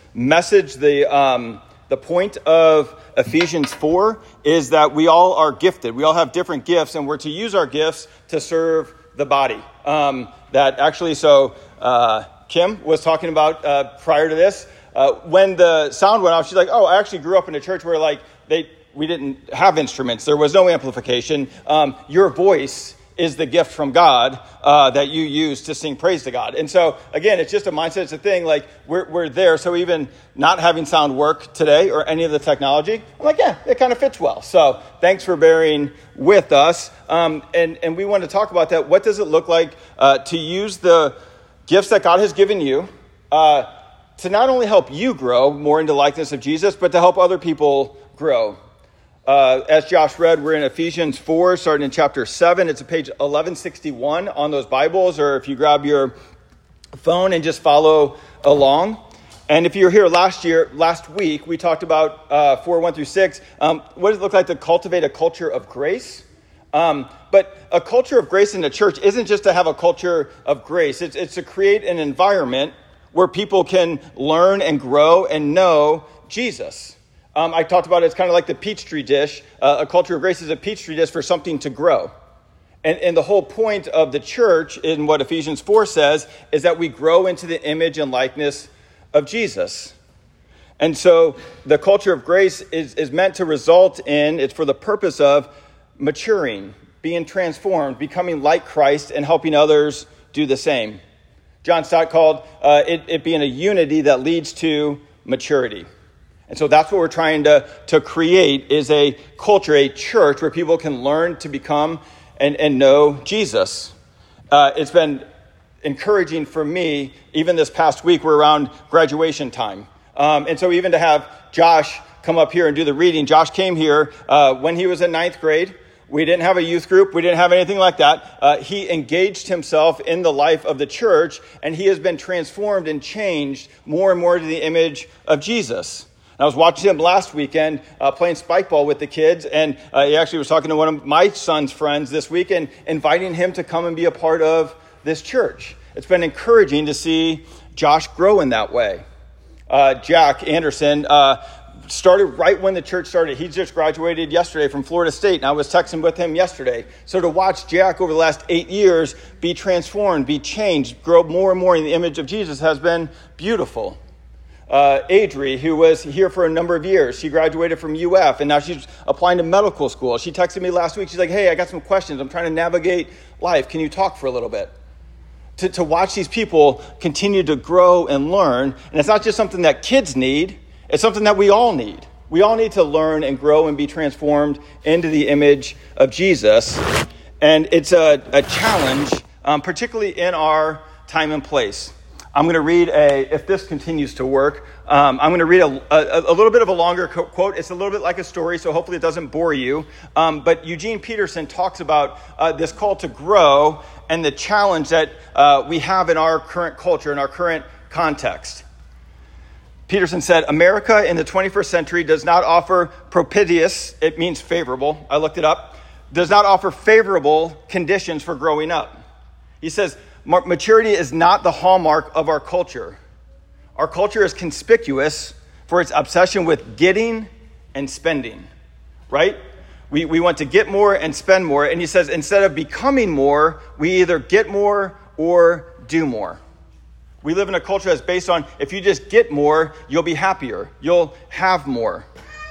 message, the point of Ephesians 4 is that we all are gifted. We all have different gifts, and we're to use our gifts to serve the body. Kim was talking about prior to this, when the sound went off, she's like, I actually grew up in a church where we didn't have instruments. There was no amplification. Your voice is the gift from God that you use to sing praise to God. And so, again, it's just a mindset. It's a thing. Like, we're there. So even not having sound work today or any of the technology, I'm like, yeah, it kind of fits well. So thanks for bearing with us. And we want to talk about that. What does it look like to use the gifts that God has given you to not only help you grow more into likeness of Jesus, but to help other people grow? As Josh read, we're in Ephesians 4, starting in chapter 7. It's page 1161 on those Bibles, or if you grab your phone and just follow along. And if you were here last week, we talked about 4, 1 through 6. What does it look like to cultivate a culture of grace? But a culture of grace in the church isn't just to have a culture of grace. It's to create an environment where people can learn and grow and know Jesus. I talked about it's kind of like the Peachtree dish. A culture of grace is a Peachtree dish for something to grow. And the whole point of the church in what Ephesians 4 says is that we grow into the image and likeness of Jesus. And so the culture of grace is meant to result in, it's for the purpose of maturing, being transformed, becoming like Christ, and helping others do the same. John Stott called it being a unity that leads to maturity. And so that's what we're trying to create is a culture, a church where people can learn to become and know Jesus. It's been encouraging for me, even this past week, we're around graduation time. And so even to have Josh come up here and do the reading, Josh came here when he was in 9th grade. We didn't have a youth group. We didn't have anything like that. He engaged himself in the life of the church, and he has been transformed and changed more and more to the image of Jesus. I was watching him last weekend playing spike ball with the kids, and he actually was talking to one of my son's friends this week and inviting him to come and be a part of this church. It's been encouraging to see Josh grow in that way. Jack Anderson started right when the church started. He just graduated yesterday from Florida State, and I was texting with him yesterday. So to watch Jack over the last 8 years be transformed, be changed, grow more and more in the image of Jesus has been beautiful. Adri, who was here for a number of years, she graduated from UF, and now she's applying to medical school. She texted me last week. She's like, hey, I got some questions. I'm trying to navigate life. Can you talk for a little bit? To watch these people continue to grow and learn, and it's not just something that kids need, it's something that we all need. We all need to learn and grow and be transformed into the image of Jesus, and it's a challenge, particularly in our time and place. I'm going to read if this continues to work, I'm going to read a little bit of a longer quote. It's a little bit like a story, so hopefully it doesn't bore you. But Eugene Peterson talks about this call to grow and the challenge that we have in our current culture, in our current context. Peterson said, America in the 21st century does not offer propitious, it means favorable, I looked it up, does not offer favorable conditions for growing up. He says, maturity is not the hallmark of our culture. Our culture is conspicuous for its obsession with getting and spending, right? We want to get more and spend more. And he says, instead of becoming more, we either get more or do more. We live in a culture that's based on if you just get more, you'll be happier. You'll have more.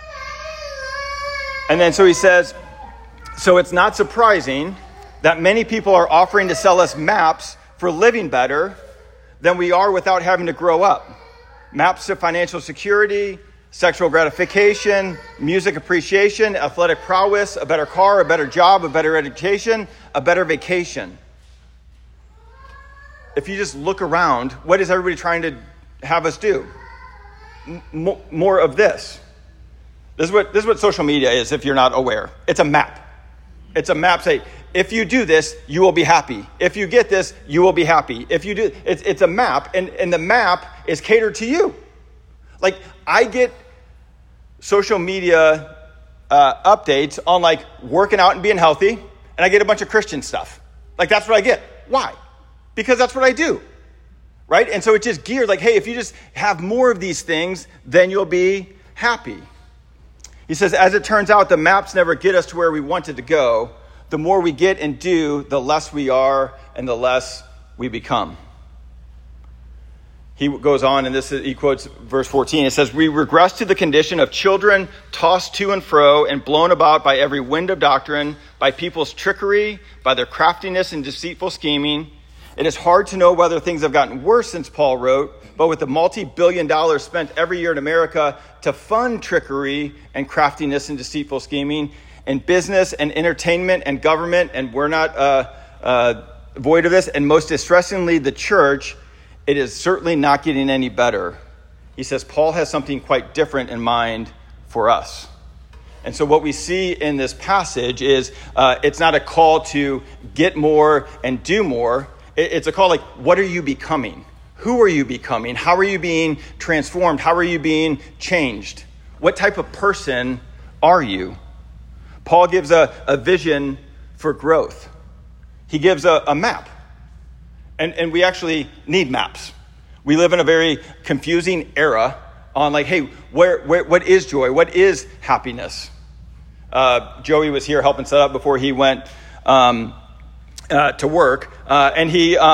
And then so he says, so it's not surprising that many people are offering to sell us maps for living better than we are without having to grow up. Maps to financial security, sexual gratification, music appreciation, athletic prowess, a better car, a better job, a better education, a better vacation. If you just look around, what is everybody trying to have us do? More of this. This is what social media is if you're not aware. It's a map. It's a map saying, if you do this, you will be happy. If you get this, you will be happy. If you do, it's a map, and the map is catered to you. Like, I get social media updates on like working out and being healthy, and I get a bunch of Christian stuff. Like, that's what I get. Why? Because that's what I do. right? And so it's just geared like, hey, if you just have more of these things, then you'll be happy. He says, as it turns out, the maps never get us to where we wanted to go. The more we get and do, the less we are and the less we become. He goes on, and he quotes verse 14. It says, we regress to the condition of children tossed to and fro and blown about by every wind of doctrine, by people's trickery, by their craftiness and deceitful scheming. It is hard to know whether things have gotten worse since Paul wrote, but with the multi-billion dollars spent every year in America to fund trickery and craftiness and deceitful scheming in business and entertainment and government, and we're not void of this, and most distressingly, the church, it is certainly not getting any better. He says Paul has something quite different in mind for us. And so what we see in this passage is it's not a call to get more and do more. It's a call like, what are you becoming? Who are you becoming? How are you being transformed? How are you being changed? What type of person are you? Paul gives a vision for growth. He gives a map. And we actually need maps. We live in a very confusing era on like, hey, what is joy? What is happiness? Joey was here helping set up before he went to work, and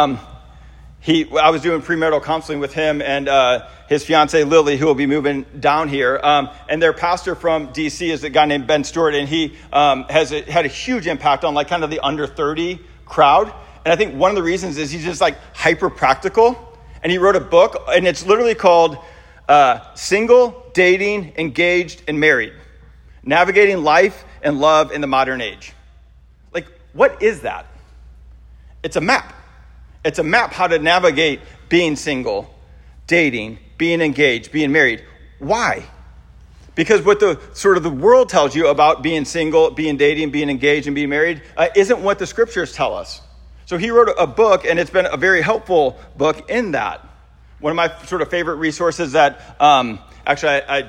I was doing premarital counseling with him and his fiancee Lily, who will be moving down here, and their pastor from DC is a guy named Ben Stewart, and he has had a huge impact on like kind of the under 30 crowd. And I think one of the reasons is he's just like hyper practical, and he wrote a book, and it's literally called Single, Dating, Engaged, and Married: Navigating Life and Love in the Modern Age. Like, what is that? It's a map. It's a map how to navigate being single, dating, being engaged, being married. Why? Because what the world tells you about being single, being dating, being engaged, and being married isn't what the scriptures tell us. So he wrote a book, and it's been a very helpful book in that. One of my sort of favorite resources that I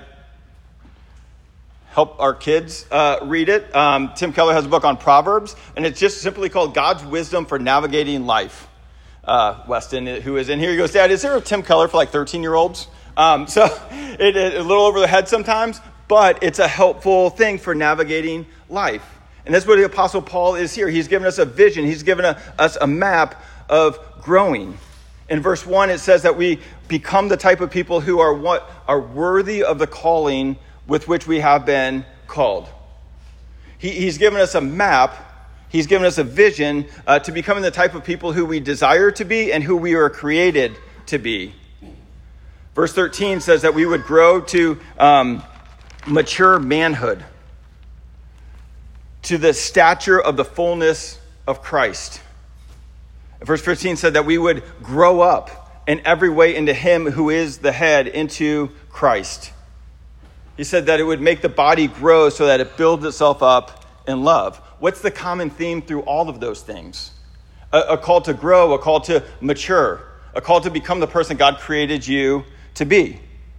help our kids read it. Tim Keller has a book on Proverbs, and it's just simply called God's Wisdom for Navigating Life. Weston, who is in here, he goes, Dad, is there a Tim Keller for like 13-year-olds? So it's a little over the head sometimes, but it's a helpful thing for navigating life. And that's what the Apostle Paul is here. He's given us a vision. He's given us a map of growing. In verse 1, it says that we become the type of people who are worthy of the calling with which we have been called. He's given us a map. He's given us a vision to becoming the type of people who we desire to be and who we are created to be. Verse 13 says that we would grow to mature manhood, to the stature of the fullness of Christ. Verse 15 said that we would grow up in every way into him who is the head, into Christ. He said that it would make the body grow so that it builds itself up in love. What's the common theme through all of those things? A call to grow, a call to mature, a call to become the person God created you to be.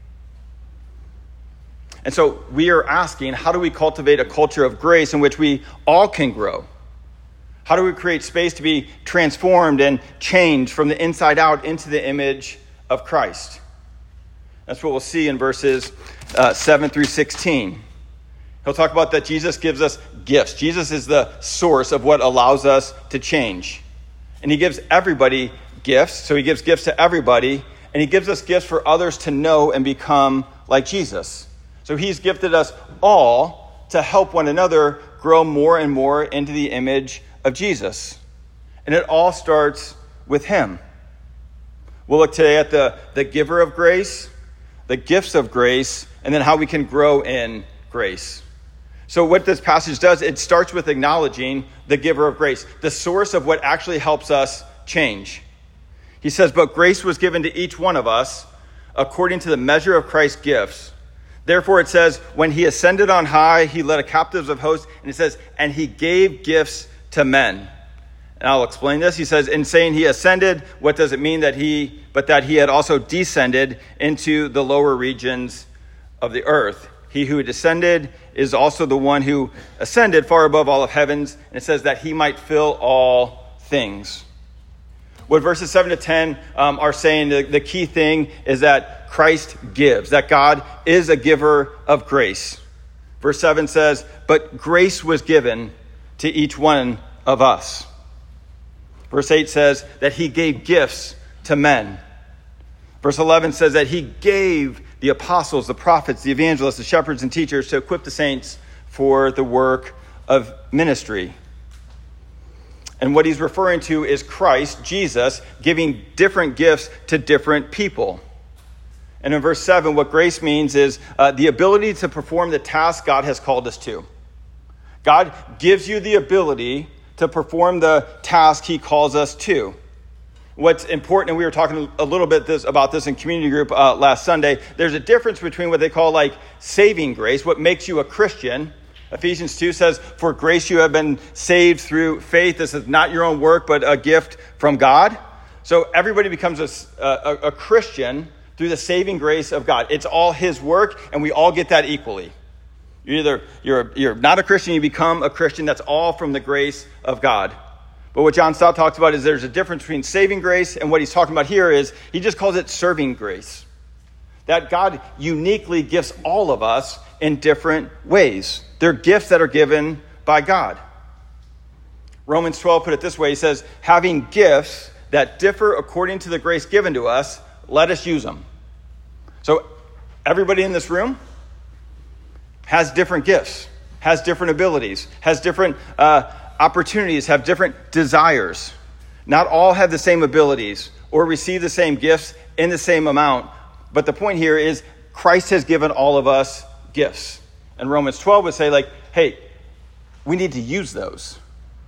And so we are asking, how do we cultivate a culture of grace in which we all can grow? How do we create space to be transformed and changed from the inside out into the image of Christ? That's what we'll see in verses 7 through 16. He'll talk about that Jesus gives us gifts. Jesus is the source of what allows us to change. And he gives everybody gifts. So he gives gifts to everybody. And he gives us gifts for others to know and become like Jesus. So he's gifted us all to help one another grow more and more into the image of Jesus. And it all starts with him. We'll look today at the giver of grace, the gifts of grace, and then how we can grow in grace. So what this passage does, it starts with acknowledging the giver of grace, the source of what actually helps us change. He says, but grace was given to each one of us according to the measure of Christ's gifts. Therefore, it says, when he ascended on high, he led captives of hosts. And it says, and he gave gifts to men. And I'll explain this. He says, in saying he ascended, what does it mean that he had also descended into the lower regions of the earth? He who descended is also the one who ascended far above all of heavens. And it says that he might fill all things. What verses 7 to 10 are saying, the key thing is that Christ gives, that God is a giver of grace. Verse 7 says, but grace was given to each one of us. Verse 8 says that he gave gifts to men. Verse 11 says that he gave the apostles, the prophets, the evangelists, the shepherds, and teachers to equip the saints for the work of ministry. And what he's referring to is Christ, Jesus, giving different gifts to different people. And in verse 7, what grace means is the ability to perform the task God has called us to. God gives you the ability to perform the task he calls us to. What's important, and we were talking a little bit about this in community group last Sunday, there's a difference between what they call like saving grace, what makes you a Christian. Ephesians 2 says, for grace you have been saved through faith. This is not your own work, but a gift from God. So everybody becomes a Christian through the saving grace of God. It's all his work, and we all get that equally. You're not a Christian, you become a Christian. That's all from the grace of God. But what John Stott talks about is there's a difference between saving grace, and what he's talking about here is he just calls it serving grace. That God uniquely gifts all of us in different ways. They're gifts that are given by God. Romans 12 put it this way. He says, having gifts that differ according to the grace given to us, let us use them. So everybody in this room has different gifts, has different abilities, has different opportunities, have different desires. Not all have the same abilities or receive the same gifts in the same amount. But the point here is Christ has given all of us gifts. And Romans 12 would say, like, hey, we need to use those.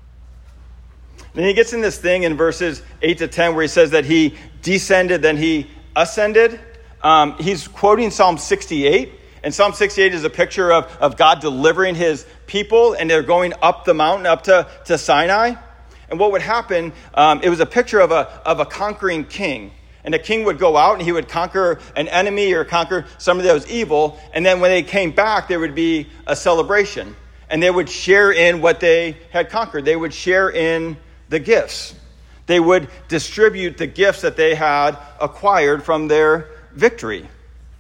Then he gets in this thing in verses 8 to 10 where he says that he descended, then he ascended. He's quoting Psalm 68. And Psalm 68 is a picture of God delivering his people, and they're going up the mountain, up to Sinai. And what would happen, it was a picture of a conquering king. And the king would go out and he would conquer an enemy or conquer somebody that was evil. And then when they came back, there would be a celebration. And they would share in what they had conquered. They would share in the gifts. They would distribute the gifts that they had acquired from their victory.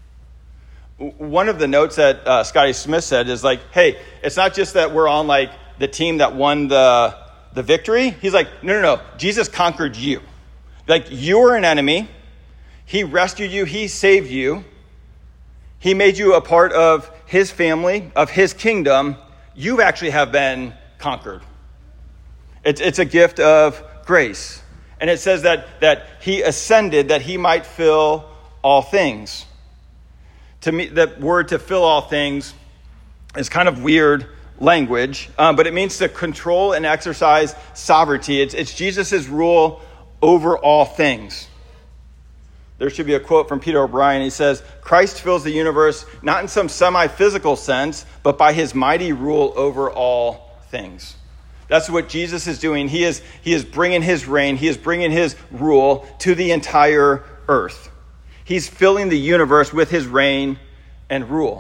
One of the notes that Scotty Smith said is like, hey, it's not just that we're on like the team that won the victory. He's like, no. Jesus conquered you. Like, you were an enemy. He rescued you. He saved you. He made you a part of his family, of his kingdom. You actually have been conquered. It's a gift of grace. And it says that he ascended that he might fill all things. To me, that word to fill all things is kind of weird language, but it means to control and exercise sovereignty. It's Jesus' rule over all things. There should be a quote from Peter O'Brien. He says, Christ fills the universe not in some semi-physical sense, but by his mighty rule over all things. That's what Jesus is doing. He is bringing his reign. He is bringing his rule to the entire earth. He's filling the universe with his reign and rule.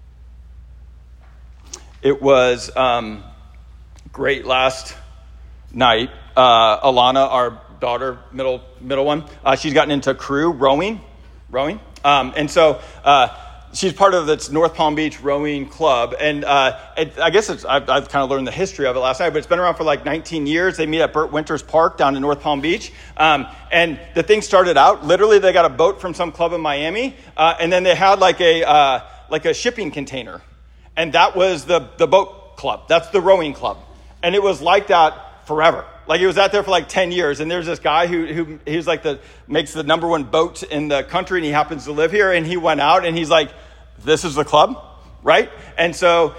It was great last night. Alana, our daughter, middle one, she's gotten into crew rowing. And so she's part of this North Palm Beach rowing club. And I guess I've kind of learned the history of it last night, but it's been around for like 19 years. They meet at Burt Winters Park down in North Palm Beach. And the thing started out, literally they got a boat from some club in Miami. And then they had like a shipping container. And that was the boat club. That's the rowing club. And it was like that forever. Like, it was out there for like 10 years. And there's this guy who he's like makes the number one boat in the country, and he happens to live here. And he went out and he's like, this is the club, right? And so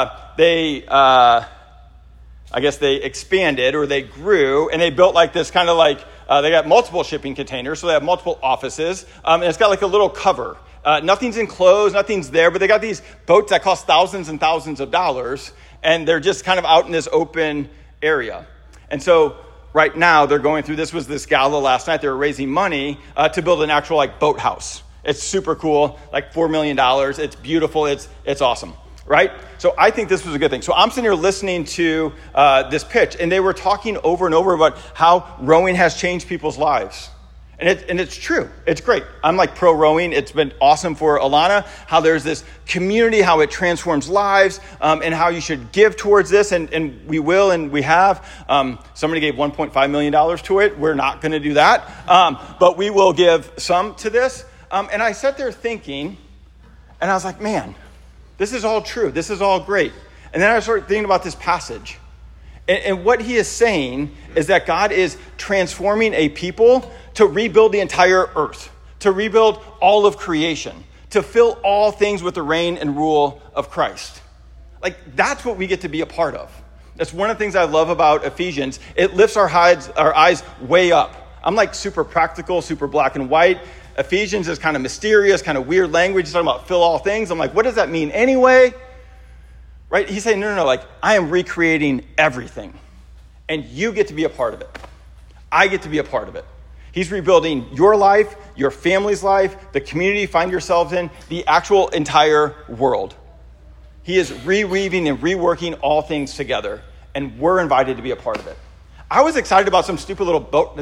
I guess they expanded, or they grew, and they built like this kind of like, they got multiple shipping containers, so they have multiple offices. And it's got like a little cover. Nothing's enclosed, nothing's there, but they got these boats that cost thousands and thousands of dollars, and they're just kind of out in this open area. And so right now they're going through, this was this gala last night, they were raising money to build an actual like boathouse. It's super cool, like $4 million. It's beautiful. It's awesome. right? So I think this was a good thing. So I'm sitting here listening to this pitch, and they were talking over and over about how rowing has changed people's lives. And it's true. It's great. I'm like pro rowing. It's been awesome for Alana, how there's this community, how it transforms lives, and how you should give towards this. And we will, and we have. Somebody gave $1.5 million to it. We're not going to do that. But we will give some to this. And I sat there thinking, and I was like, man, this is all true. This is all great. And then I started thinking about this passage. And what he is saying is that God is transforming a people to rebuild the entire earth, to rebuild all of creation, to fill all things with the reign and rule of Christ. Like, that's what we get to be a part of. That's one of the things I love about Ephesians. It lifts our eyes way up. I'm like super practical, super black and white. Ephesians is kind of mysterious, kind of weird language. He's talking about fill all things. I'm like, what does that mean anyway? Right? He's saying, no, like, I am recreating everything. And you get to be a part of it. I get to be a part of it. He's rebuilding your life, your family's life, the community you find yourselves in, the actual entire world. He is reweaving and reworking all things together, and we're invited to be a part of it. I was excited about some stupid little boat.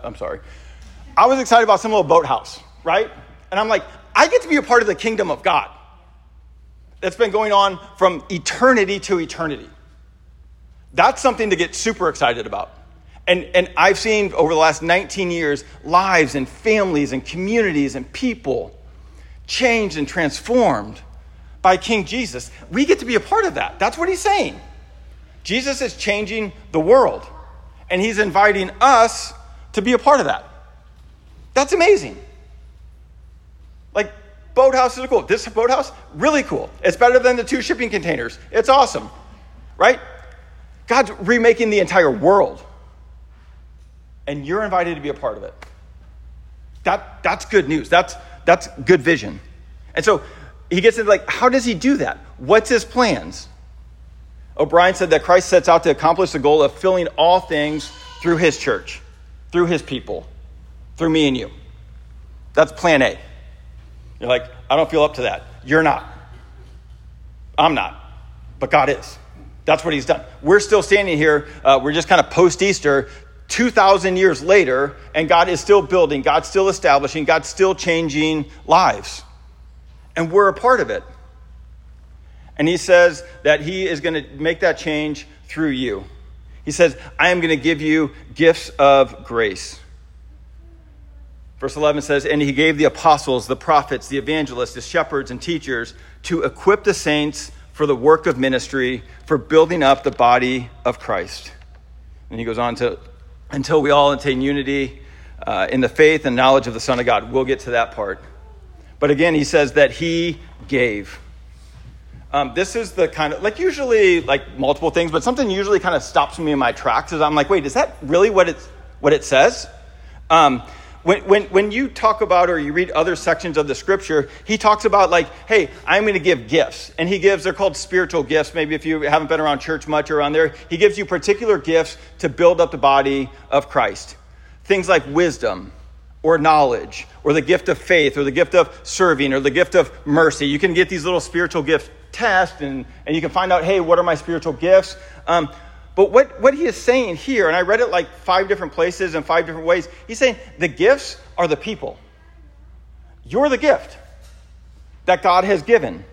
I was excited about some little boathouse, right? And I'm like, I get to be a part of the kingdom of God that's been going on from eternity to eternity. That's something to get super excited about. And I've seen over the last 19 years, lives and families and communities and people changed and transformed by King Jesus. We get to be a part of that. That's what he's saying. Jesus is changing the world, and he's inviting us to be a part of that. That's amazing. Like, boathouses are cool. This boathouse, really cool. It's better than the 2 shipping containers. It's awesome, right? God's remaking the entire world. And you're invited to be a part of it. That's good news. That's good vision. And so he gets into, like, how does he do that? What's his plans? O'Brien said that Christ sets out to accomplish the goal of filling all things through his church, through his people, through me and you. That's plan A. You're like, I don't feel up to that. You're not. I'm not. But God is. That's what he's done. We're still standing here. We're just kind of post-Easter, 2,000 years later, and God is still building, God's still establishing, God's still changing lives. And we're a part of it. And he says that he is going to make that change through you. He says, I am going to give you gifts of grace. Verse 11 says, and he gave the apostles, the prophets, the evangelists, the shepherds, and teachers to equip the saints for the work of ministry, for building up the body of Christ. And he goes on to, until we all attain unity in the faith and knowledge of the Son of God. We'll get to that part. But again, he says that he gave. This is the kind of, like, usually, like, multiple things, but something usually kind of stops me in my tracks. Is I'm like, wait, is that really what it says? When you talk about, or you read other sections of the scripture, he talks about, like, hey, I'm going to give gifts. And he gives, they're called spiritual gifts. Maybe if you haven't been around church much or around there, he gives you particular gifts to build up the body of Christ. Things like wisdom or knowledge or the gift of faith or the gift of serving or the gift of mercy. You can get these little spiritual gift tests and you can find out, hey, what are my spiritual gifts? But what he is saying here, and I read it like 5 different places in 5 different ways, he's saying the gifts are the people. You're the gift that God has given.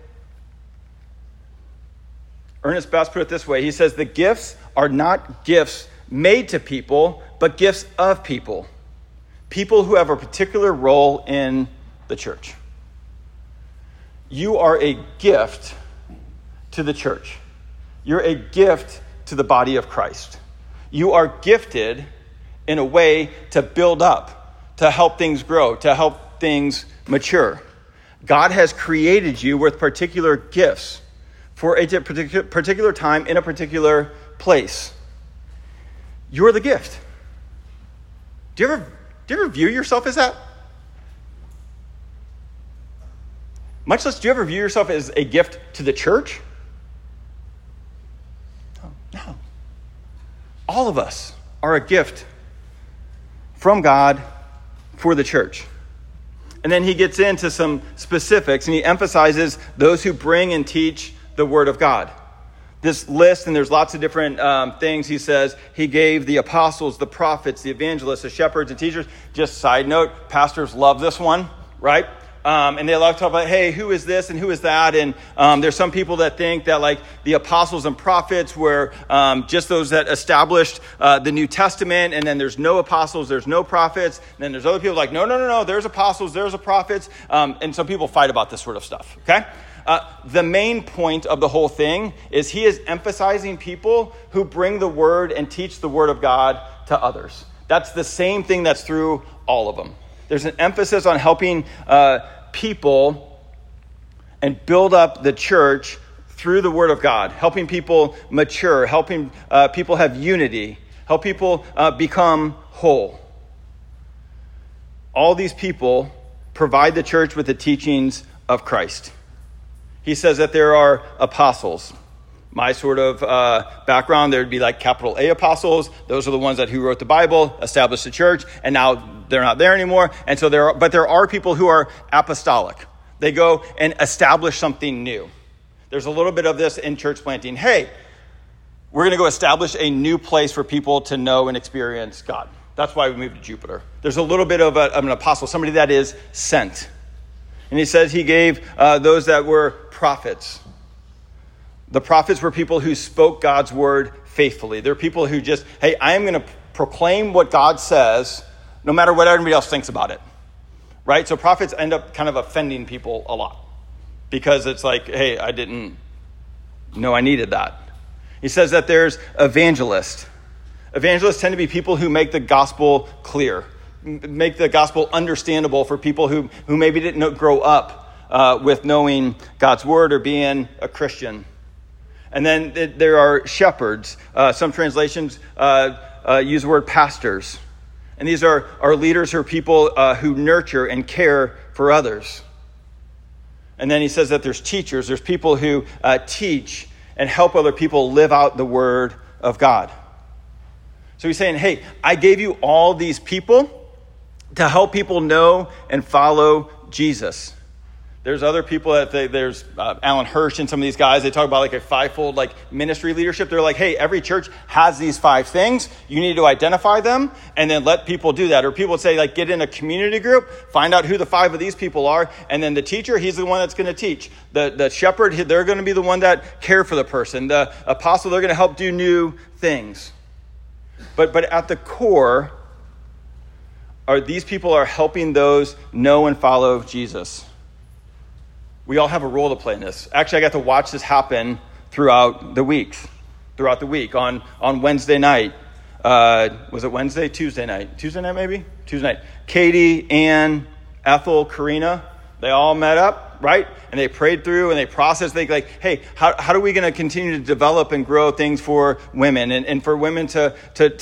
Ernest Bass put it this way. He says the gifts are not gifts made to people, but gifts of people. People who have a particular role in the church. You are a gift to the church. You're a gift to the body of Christ. You are gifted in a way to build up, to help things grow, to help things mature. God has created you with particular gifts for a particular time in a particular place. You're the gift. Do you ever view yourself as that? Much less, do you ever view yourself as a gift to the church? No. All of us are a gift from God for the church. And then he gets into some specifics, and he emphasizes those who bring and teach the word of God. This list, and there's lots of different things. He says he gave the apostles, the prophets, the evangelists, the shepherds, and teachers. Just side note, pastors love this one, right? And they love to talk about, hey, who is this and who is that? And there's some people that think that like the apostles and prophets were just those that established the New Testament. And then there's no apostles, there's no prophets. And then there's other people like, no, there's apostles, there's a prophets. And some people fight about this sort of stuff, okay? The main point of the whole thing is he is emphasizing people who bring the word and teach the word of God to others. That's the same thing that's through all of them. There's an emphasis on helping people and build up the church through the word of God, helping people mature, helping people have unity, help people become whole. All these people provide the church with the teachings of Christ. He says that there are apostles. My sort of background, there would be like capital A apostles. Those are the ones who wrote the Bible, established the church, and now they're not there anymore. And so there are people who are apostolic. They go and establish something new. There's a little bit of this in church planting. Hey, we're going to go establish a new place for people to know and experience God. That's why we moved to Jupiter. There's a little bit of an apostle, somebody that is sent. And he says he gave those that were prophets. The prophets were people who spoke God's word faithfully. They're people who just, hey, I am going to proclaim what God says, no matter what everybody else thinks about it, right? So prophets end up kind of offending people a lot because it's like, hey, I didn't know I needed that. He says that there's evangelists. Evangelists tend to be people who make the gospel clear, make the gospel understandable for people who maybe didn't grow up with knowing God's word or being a Christian. And then there are shepherds. Some translations use the word pastors. And these are leaders or people who nurture and care for others. And then he says that there's teachers. There's people who teach and help other people live out the word of God. So he's saying, hey, I gave you all these people to help people know and follow Jesus. There's other people there's Alan Hirsch and some of these guys. They talk about like a fivefold like ministry leadership. They're like, hey, every church has these 5 things. You need to identify them and then let people do that. Or people would say like, get in a community group, find out who the 5 of these people are. And then the teacher, he's the one that's going to teach. The shepherd, they're going to be the one that care for the person. The apostle, they're going to help do new things. But at the core, these people are helping those know and follow Jesus. We all have a role to play in this. Actually, I got to watch this happen throughout the week. On Wednesday night. Was it Wednesday? Tuesday night. Tuesday night, maybe? Tuesday night. Katie, Ann, Ethel, Karina, they all met up, right? And they prayed through and they processed. They like, hey, how are we going to continue to develop and grow things for women and for women to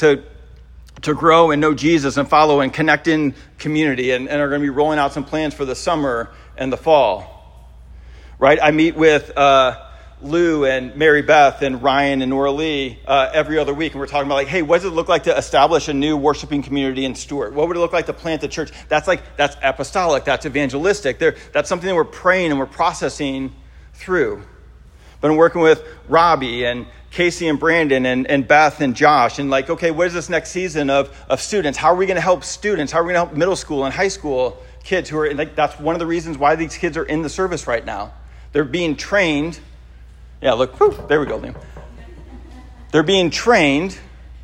grow and know Jesus and follow and connect in community and are going to be rolling out some plans for the summer and the fall. Right, I meet with Lou and Mary Beth and Ryan and Nora Lee every other week, and we're talking about like, hey, what does it look like to establish a new worshiping community in Stuart? What would it look like to plant a church? That's apostolic, that's evangelistic. That's something that we're praying and we're processing through. But I'm working with Robbie and Casey and Brandon and Beth and Josh, and like, okay, what is this next season of students? How are we going to help students? How are we going to help middle school and high school kids who are like? That's one of the reasons why these kids are in the service right now. They're being trained. Yeah, look, whew, there we go, Liam. They're being trained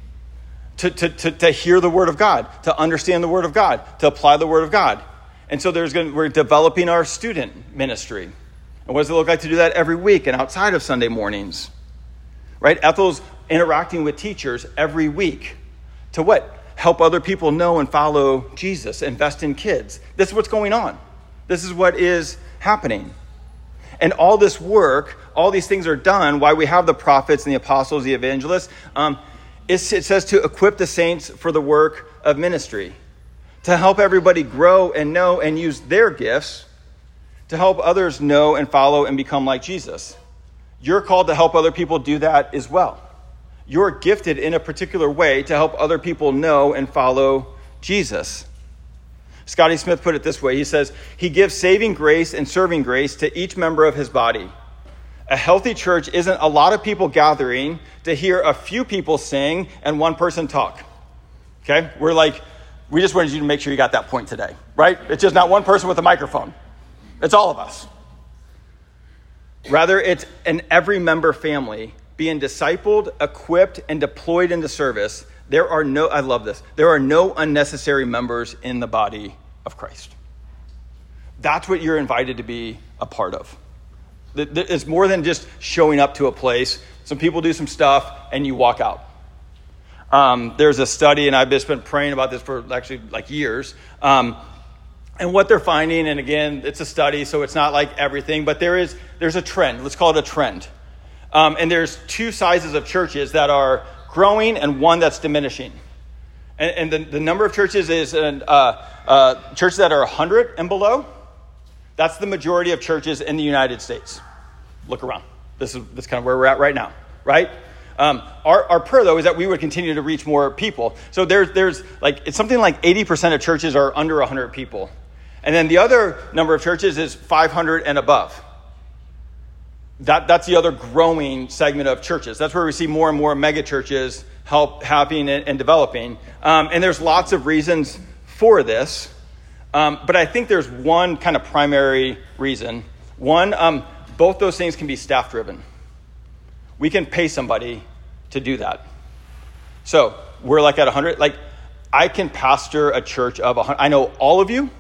to hear the word of God, to understand the word of God, to apply the word of God. And so we're developing our student ministry. And what does it look like to do that every week and outside of Sunday mornings? Right? Ethel's interacting with teachers every week to what? Help other people know and follow Jesus, invest in kids. This is what's going on. This is what is happening. And all this work, all these things are done, why we have the prophets and the apostles, the evangelists. It says to equip the saints for the work of ministry, to help everybody grow and know and use their gifts to help others know and follow and become like Jesus. You're called to help other people do that as well. You're gifted in a particular way to help other people know and follow Jesus. Scotty Smith put it this way. He says, he gives saving grace and serving grace to each member of his body. A healthy church isn't a lot of people gathering to hear a few people sing and one person talk. Okay? We just wanted you to make sure you got that point today, right? It's just not one person with a microphone. It's all of us. Rather, it's an every member family being discipled, equipped, and deployed into service. I love this. There are no unnecessary members in the body of Christ. That's what you're invited to be a part of. It's more than just showing up to a place. Some people do some stuff and you walk out. There's a study, and I've just been praying about this for actually like years. And what they're finding, and again, it's a study, so it's not like everything, but there's a trend. Let's call it a trend. And there's two sizes of churches that are growing and one that's diminishing. And the number of churches is churches that are 100 and below. That's the majority of churches in the United States. Look around. This is kind of where we're at right now, right? Our prayer, though, is that we would continue to reach more people. So there's it's something like 80% of churches are under 100 people. And then the other number of churches is 500 and above. That's the other growing segment of churches. That's where we see more and more mega churches happening and developing. And there's lots of reasons for this. But I think there's one kind of primary reason. One, both those things can be staff driven. We can pay somebody to do that. So we're at 100. I can pastor a church of 100. I know all of you.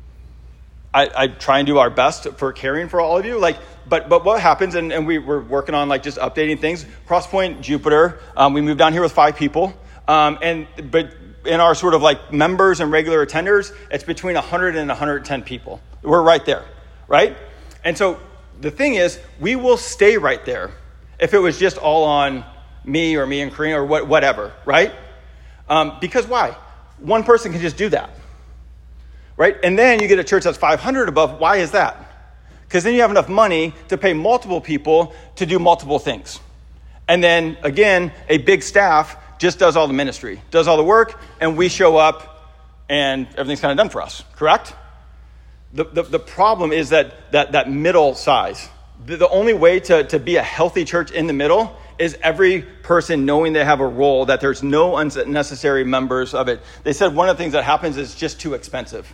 I try and do our best for caring for all of you. But what happens, and we're working on just updating things. Crosspoint Jupiter, we moved down here with 5 people. But in our sort of members and regular attenders, it's between 100 and 110 people. We're right there, right? And so the thing is, we will stay right there if it was just all on me and Karina or whatever, right? Because why? One person can just do that, right? And then you get a church that's 500 above. Why is that? Because then you have enough money to pay multiple people to do multiple things. And then, again, a big staff just does all the ministry, does all the work, and we show up and everything's kind of done for us, correct? The problem is that middle size. The only way to be a healthy church in the middle is every person knowing they have a role, that there's no unnecessary members of it. They said one of the things that happens is just too expensive.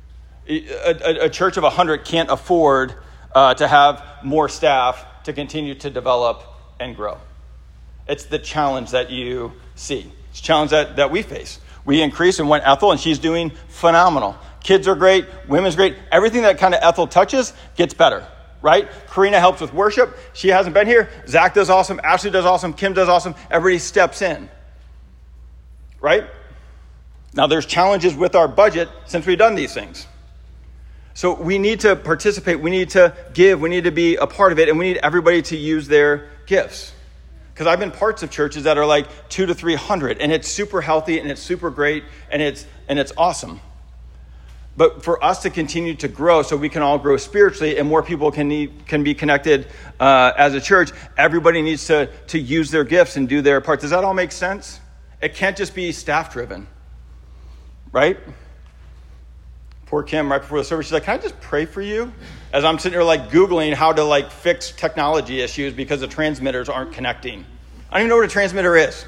A church of 100 can't afford to have more staff to continue to develop and grow. It's the challenge that you see. It's a challenge that we face. We increase and went Ethel, and she's doing phenomenal. Kids are great. Women's great. Everything that kind of Ethel touches gets better, right? Karina helps with worship. She hasn't been here. Zach does awesome. Ashley does awesome. Kim does awesome. Everybody steps in, right? Now, there's challenges with our budget since we've done these things. So we need to participate. We need to give. We need to be a part of it. And we need everybody to use their gifts. Because I've been parts of churches that are 200 to 300, and it's super healthy, and it's super great, and it's awesome. But for us to continue to grow, so we can all grow spiritually, and more people can be connected as a church, everybody needs to use their gifts and do their part. Does that all make sense? It can't just be staff driven, right? Poor Kim, right before the service, she's like, "Can I just pray for you?" As I'm sitting here Googling how to fix technology issues because the transmitters aren't connecting. I don't even know what a transmitter is.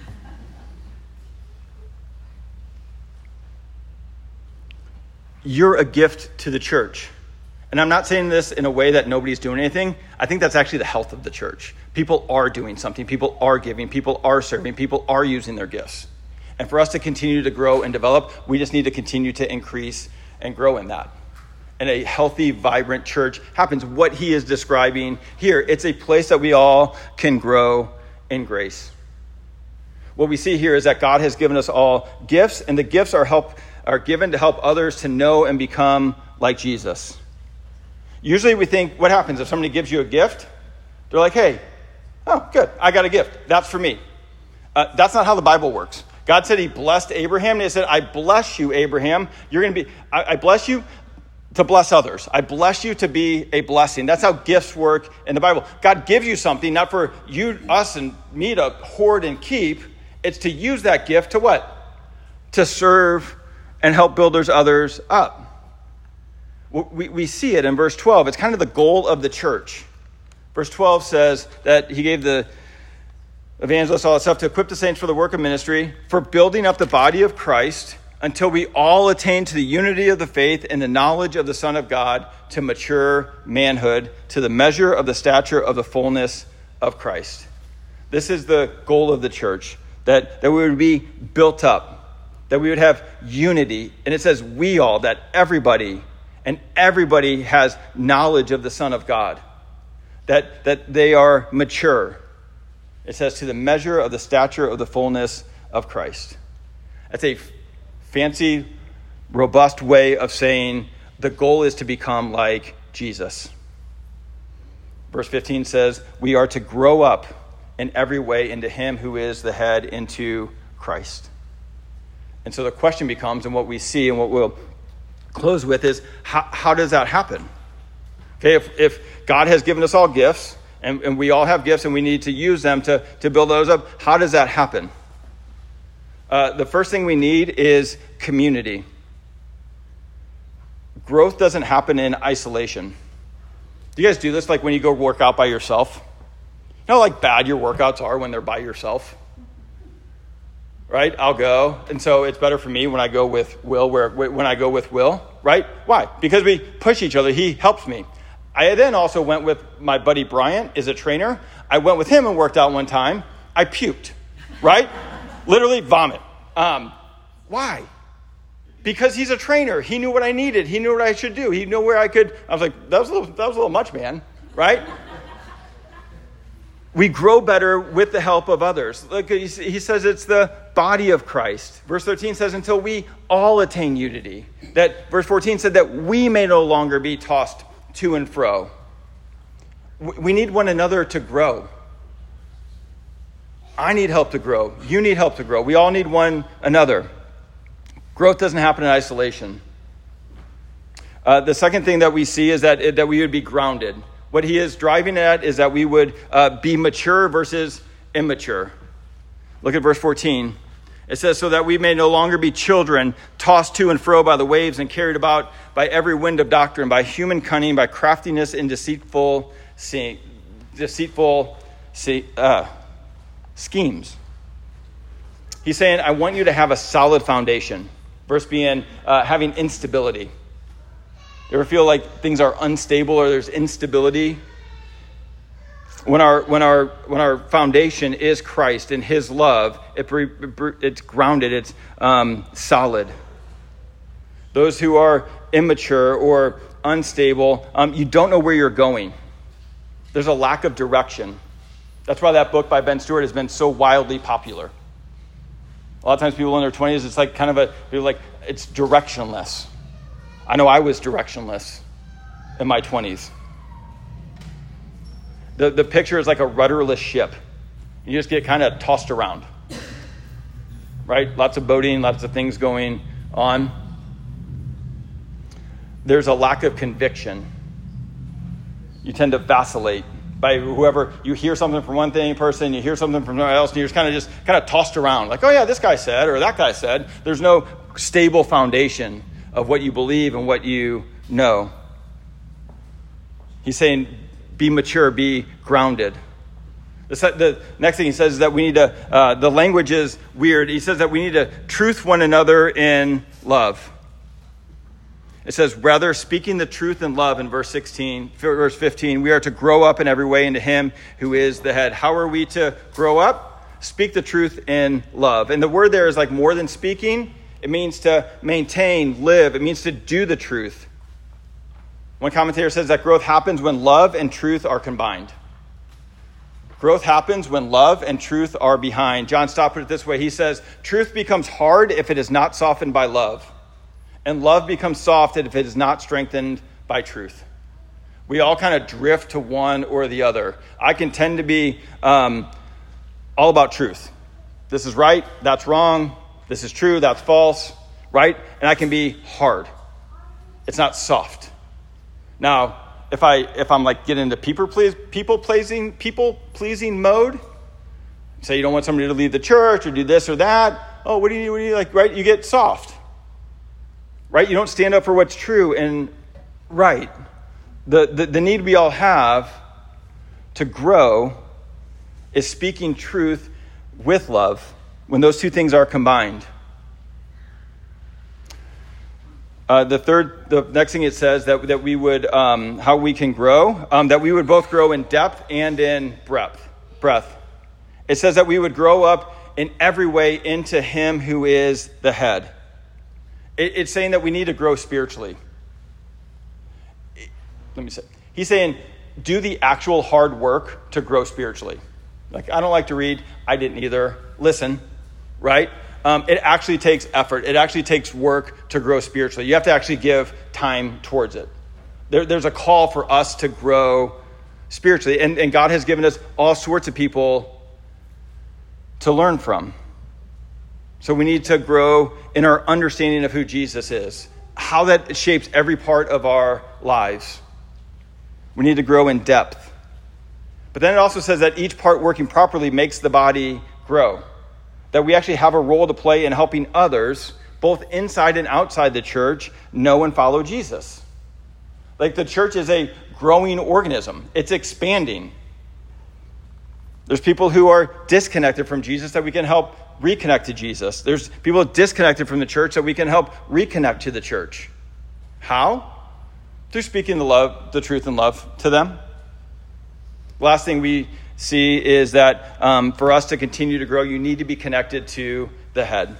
You're a gift to the church. And I'm not saying this in a way that nobody's doing anything. I think that's actually the health of the church. People are doing something. People are giving. People are serving. People are using their gifts. And for us to continue to grow and develop, we just need to continue to increase and grow in that. And a healthy, vibrant church happens. What he is describing here, it's a place that we all can grow in grace. What we see here is that God has given us all gifts, and the gifts are given to help others to know and become like Jesus. Usually we think, what happens if somebody gives you a gift? They're like, "Hey, oh, good, I got a gift. That's for me." That's not how the Bible works. God said he blessed Abraham, and he said, "I bless you, Abraham. I bless you to bless others. I bless you to be a blessing." That's how gifts work in the Bible. God gives you something, not for you, us, and me to hoard and keep. It's to use that gift to what? To serve and help build others up. We see it in verse 12. It's kind of the goal of the church. Verse 12 says that he gave the evangelists all that stuff to equip the saints for the work of ministry, for building up the body of Christ until we all attain to the unity of the faith and the knowledge of the Son of God, to mature manhood, to the measure of the stature of the fullness of Christ. This is the goal of the church, that we would be built up, that we would have unity. And it says we all, that everybody has knowledge of the Son of God, that they are mature. It says to the measure of the stature of the fullness of Christ. That's a fancy, robust way of saying the goal is to become like Jesus. Verse 15 says, we are to grow up in every way into him who is the head, into Christ. And so the question becomes, and what we see and what we'll close with is, how does that happen? Okay, if God has given us all gifts, and we all have gifts and we need to use them to build those up, how does that happen? The first thing we need is community. Growth doesn't happen in isolation. Do you guys do this like when you go work out by yourself? You know how like bad your workouts are when they're by yourself? Right? I'll go. And so it's better for me when I go with Will, right? Why? Because we push each other. He helps me. I then also went with my buddy Brian, is a trainer. I went with him and worked out one time. I puked, right? Literally vomit. Why? Because he's a trainer. He knew what I needed. He knew what I should do. He knew where I could. I was like, that was a little much, man, right? We grow better with the help of others. Look, he says it's the body of Christ. Verse 13 says, until we all attain unity. That verse 14 said that we may no longer be tossed to and fro. We need one another to grow. I need help to grow. You need help to grow. We all need one another. Growth doesn't happen in isolation. The second thing that we see is that we would be grounded. What he is driving at is that we would be mature versus immature. Look at verse 14. It says, so that we may no longer be children, tossed to and fro by the waves and carried about by every wind of doctrine, by human cunning, by craftiness and deceitful schemes. He's saying, I want you to have a solid foundation. Verse being having instability. You ever feel like things are unstable or there's instability? When our foundation is Christ and his love, it's grounded, it's solid. Those who are immature or unstable, you don't know where you're going. There's a lack of direction. That's why that book by Ben Stewart has been so wildly popular. A lot of times people in their 20s, it's like it's directionless. I know I was directionless in my 20s. The picture is like a rudderless ship. You just get kind of tossed around, right? Lots of boating, lots of things going on. There's a lack of conviction. You tend to vacillate by whoever. You hear something from one person, you hear something from someone else, and you're just kind of tossed around. Like, oh yeah, this guy said, or that guy said. There's no stable foundation of what you believe and what you know. He's saying, be mature, be grounded. The next thing he says is that we need to, the language is weird. He says that we need to truth one another in love. It says, rather speaking the truth in love in verse 15, we are to grow up in every way into him who is the head. How are we to grow up? Speak the truth in love. And the word there is like more than speaking. It means to maintain, live. It means to do the truth. One commentator says that growth happens when love and truth are combined. Growth happens when love and truth are behind. John Stott put it this way. He says, truth becomes hard if it is not softened by love. And love becomes soft if it is not strengthened by truth. We all kind of drift to one or the other. I can tend to be all about truth. This is right, that's wrong. This is true, that's false, right? And I can be hard. It's not soft. Now, if I'm like getting into people pleasing mode, say you don't want somebody to leave the church or do this or that. Oh, what do you like? Right? You get soft. Right? You don't stand up for what's true and right. The need we all have To grow is speaking truth with love when those two things are combined. The next thing it says that we would, how we can grow, that we would both grow in depth and in breadth. It says that we would grow up in every way into him who is the head. It's saying that we need to grow spiritually. Let me say, he's saying, do the actual hard work to grow spiritually. Like, I don't like to read. I didn't either. Listen, right? It actually takes effort. It actually takes work to grow spiritually. You have to actually give time towards it. There's a call for us to grow spiritually. And God has given us all sorts of people to learn from. So we need to grow in our understanding of who Jesus is, how that shapes every part of our lives. We need to grow in depth. But then it also says that each part working properly makes the body grow. That we actually have a role to play in helping others, both inside and outside the church, know and follow Jesus. Like, the church is a growing organism. It's expanding. There's people who are disconnected from Jesus that we can help reconnect to Jesus. There's people disconnected from the church that we can help reconnect to the church. How? Through speaking the truth and love to them. Last thing we see is that for us to continue to grow, you need to be connected to the head.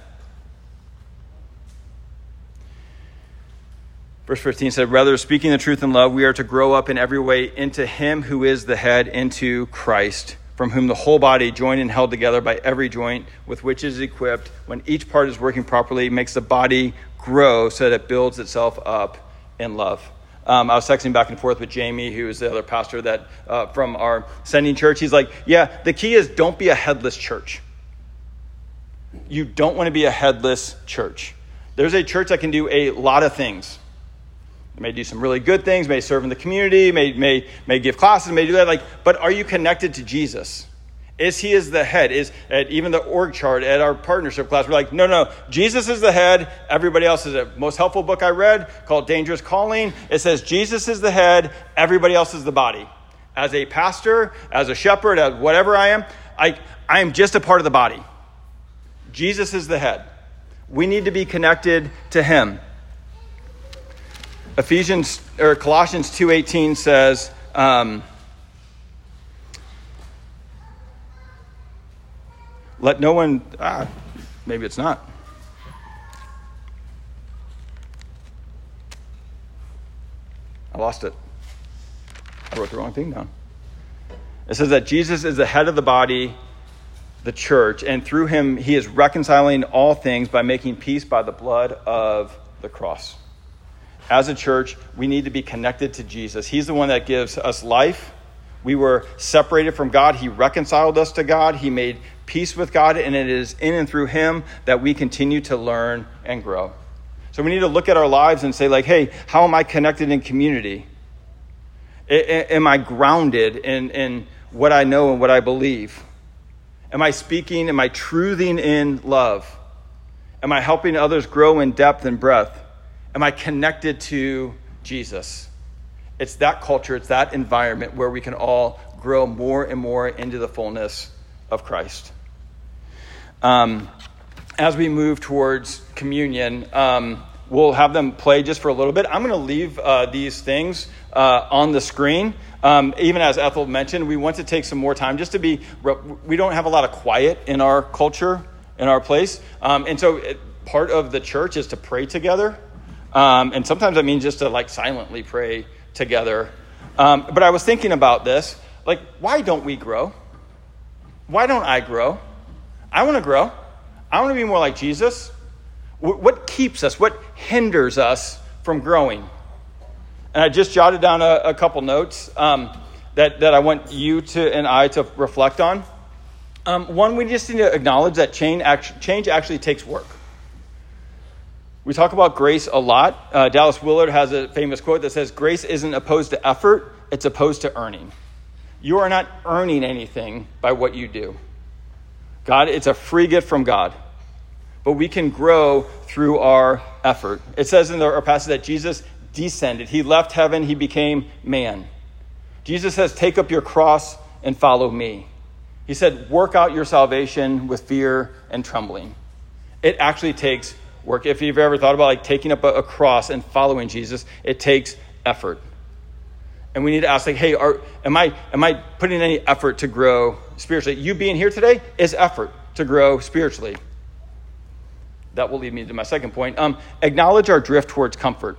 Verse 15 said, rather, speaking the truth in love, we are to grow up in every way into him who is the head, into Christ, from whom the whole body, joined and held together by every joint with which it is equipped, when each part is working properly, makes the body grow so that it builds itself up in love. I was texting back and forth with Jamie, who is the other pastor that from our sending church. He's like, yeah, the key is don't be a headless church. You don't want to be a headless church. There's a church that can do a lot of things. It may do some really good things, may serve in the community, may give classes, may do that. But are you connected to Jesus? Is he is the head? Is at even the org chart at our partnership class, we're like, no, Jesus is the head. Everybody else is it. Most helpful book I read called Dangerous Calling. It says Jesus is the head. Everybody else is the body. As a pastor, as a shepherd, as whatever I am, I am just a part of the body. Jesus is the head. We need to be connected to him. Colossians 2:18 says, let no one, maybe it's not. I lost it. I wrote the wrong thing down. It says that Jesus is the head of the body, the church, and through him he is reconciling all things by making peace by the blood of the cross. As a church, we need to be connected to Jesus. He's the one that gives us life. We were separated from God. He reconciled us to God. He made peace with God, and it is in and through him that we continue to learn and grow. So we need to look at our lives and say, hey, how am I connected in community? Am I grounded in what I know and what I believe? Am I speaking? Am I truthing in love? Am I helping others grow in depth and breadth? Am I connected to Jesus? It's that culture, it's that environment where we can all grow more and more into the fullness of Christ. As we move towards communion, we'll have them play just for a little bit. I'm going to leave these things on the screen. Even as Ethel mentioned, we want to take some more time just to be, we don't have a lot of quiet in our culture, in our place. And so part of the church is to pray together. And sometimes that means just to silently pray together. But I was thinking about this, why don't we grow? Why don't I grow? I want to grow. I want to be more like Jesus. What keeps us? What hinders us from growing? And I just jotted down a couple notes that I want you and I to reflect on. One, we just need to acknowledge that change actually takes work. We talk about grace a lot. Dallas Willard has a famous quote that says, grace isn't opposed to effort, it's opposed to earning. You are not earning anything by what you do. It's a free gift from God. But we can grow through our effort. It says in our passage that Jesus descended. He left heaven, he became man. Jesus says, take up your cross and follow me. He said, work out your salvation with fear and trembling. It actually takes work. If you've ever thought about like taking up a cross and following Jesus, it takes effort. And we need to ask, like, hey, am I putting any effort to grow spiritually? You being here today is effort to grow spiritually. That will lead me to my second point. Acknowledge our drift towards comfort.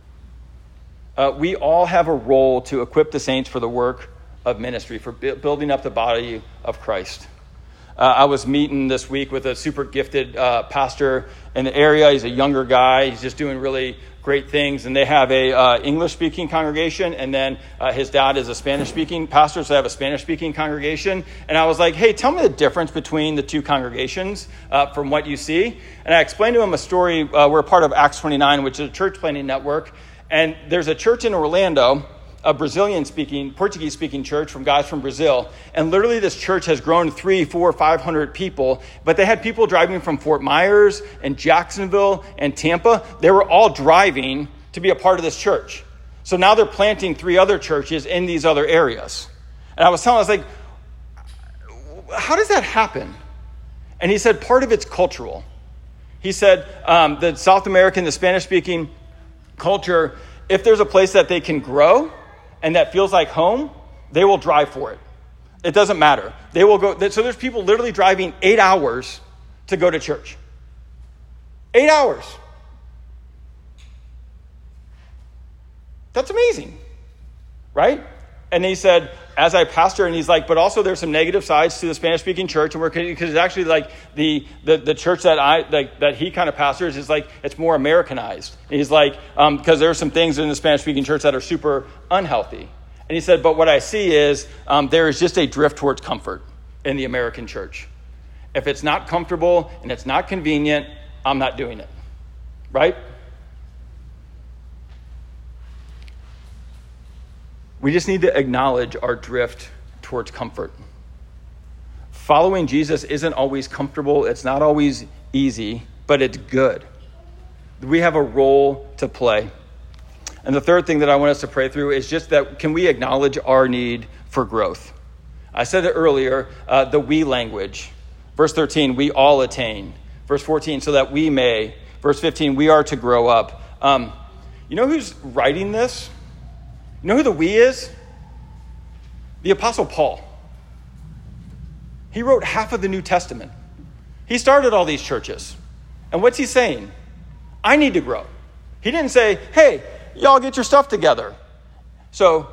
We all have a role to equip the saints for the work of ministry, for building up the body of Christ. I was meeting this week with a super gifted pastor in the area. He's a younger guy. He's just doing really great things. And they have a English-speaking congregation, and then his dad is a Spanish-speaking pastor, so they have a Spanish-speaking congregation. And I was like, hey, tell me the difference between the two congregations from what you see. And I explained to him a story. We're a part of Acts 29, which is a church planting network. And there's a church in Orlando, a Portuguese-speaking church from guys from Brazil. And literally this church has grown 300, 400, 500 people. But they had people driving from Fort Myers and Jacksonville and Tampa. They were all driving to be a part of this church. So now they're planting 3 other churches in these other areas. And I was like, how does that happen? And he said, part of it's cultural. He said, the South American, the Spanish-speaking culture, if there's a place that they can grow and that feels like home, they will drive for it. It doesn't matter. They will go. So there's people literally driving 8 hours to go to church. 8 hours. That's amazing, right? And he said, as I pastor, and he's like, but also there's some negative sides to the Spanish-speaking church, and because it's actually like the church that he kind of pastors is like it's more Americanized. And he's like, because there are some things in the Spanish-speaking church that are super unhealthy. And he said, but what I see is there is just a drift towards comfort in the American church. If it's not comfortable and it's not convenient, I'm not doing it, right? We just need to acknowledge our drift towards comfort. Following Jesus isn't always comfortable. It's not always easy, but it's good. We have a role to play. And the third thing that I want us to pray through is just that, can we acknowledge our need for growth? I said it earlier, the we language. Verse 13, we all attain. Verse 14, so that we may. Verse 15, we are to grow up. You know who's writing this? You know who the we is? The Apostle Paul. He wrote half of the New Testament. He started all these churches. And what's he saying? I need to grow. He didn't say, hey, y'all get your stuff together. So,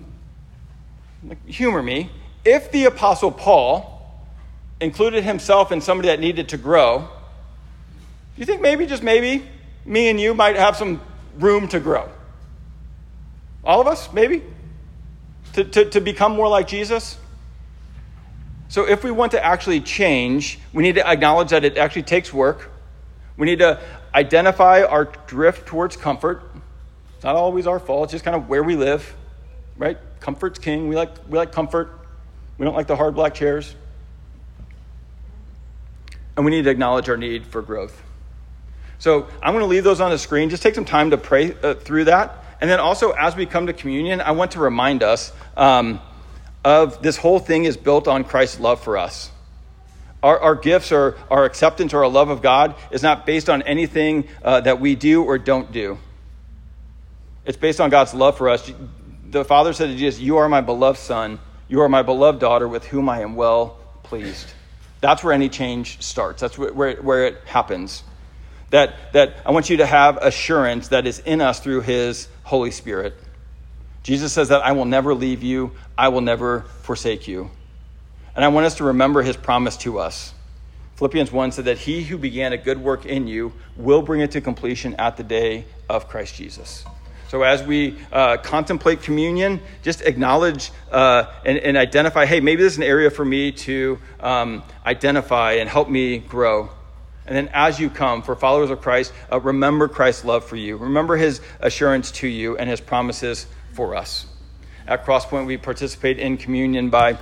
humor me. If the Apostle Paul included himself in somebody that needed to grow, do you think maybe, just maybe, me and you might have some room to grow? All of us, maybe? To become more like Jesus? So if we want to actually change, we need to acknowledge that it actually takes work. We need to identify our drift towards comfort. It's not always our fault. It's just kind of where we live, right? Comfort's king. We like comfort. We don't like the hard black chairs. And we need to acknowledge our need for growth. So I'm going to leave those on the screen. Just take some time to pray through that. And then also, as we come to communion, I want to remind us of this whole thing is built on Christ's love for us. Our gifts or our acceptance or our love of God is not based on anything that we do or don't do. It's based on God's love for us. The Father said to Jesus, you are my beloved Son. You are my beloved daughter with whom I am well pleased. That's where any change starts. That's where it happens. That I want you to have assurance that is in us through his Holy Spirit. Jesus says that I will never leave you. I will never forsake you. And I want us to remember his promise to us. Philippians 1 said that he who began a good work in you will bring it to completion at the day of Christ Jesus. So as we contemplate communion, just acknowledge and identify, hey, maybe this is an area for me to identify and help me grow. And then as you come, for followers of Christ, remember Christ's love for you. Remember his assurance to you and his promises for us. At Crosspoint, we participate in communion by